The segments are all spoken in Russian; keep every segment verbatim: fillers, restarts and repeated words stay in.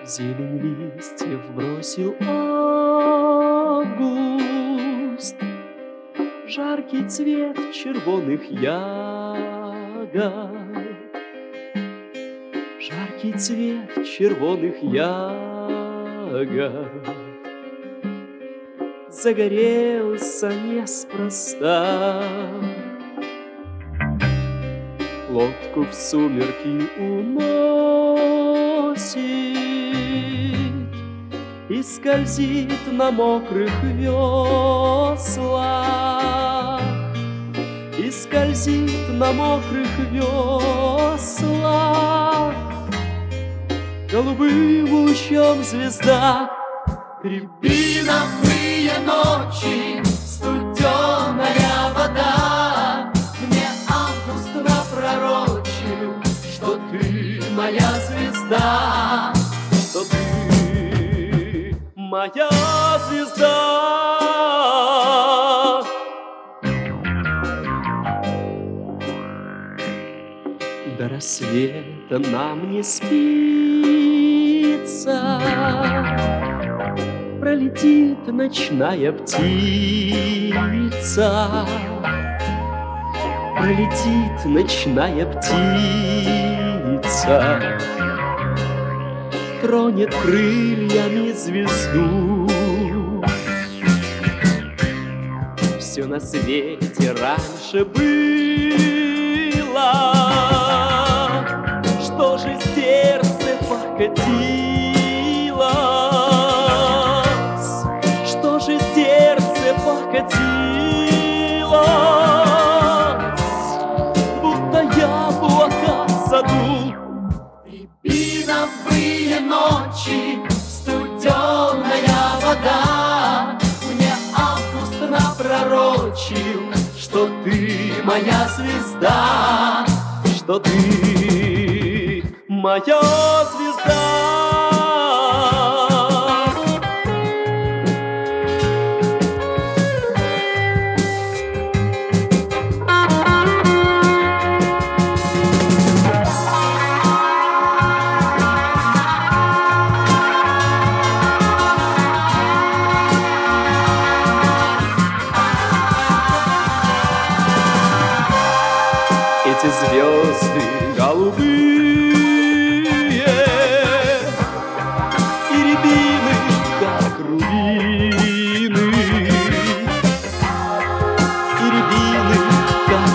Зелень листьев бросил август, жаркий цвет червоных ягод, жаркий цвет червоных ягод загорелся неспроста. Лодку в сумерки уносит и скользит на мокрых веслах, и скользит на мокрых веслах. Голубым лучом звезда. Рябиновые ночи, студеная вода, мне август напророчил, что ты моя звезда, что ты моя звезда. До рассвета нам не спится, пролетит ночная птица, пролетит ночная птица, тронет крыльями звезду. Все на свете раньше было, что же сердце покатилось, что же сердце покатилось, будто яблоко в саду. Рябиновые ночи, студеная вода, мне август напророчил, что ты моя звезда, что ты моя звезда. Эти звезды голубые и рябины, как рубины, и рябины, как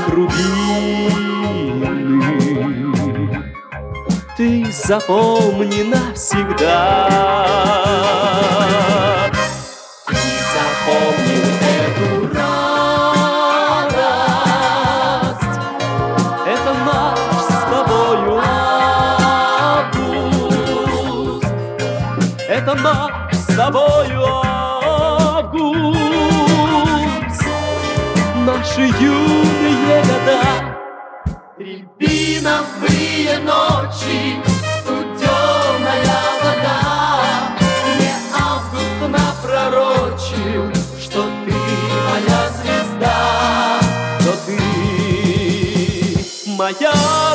рубины. Ты запомни навсегда, ты запомни эту радость. Это наш с тобою август, это наш с тобою август, наши юные года. Рябиновые ночи, студеная вода, мне август напророчил, что ты моя звезда, что ты моя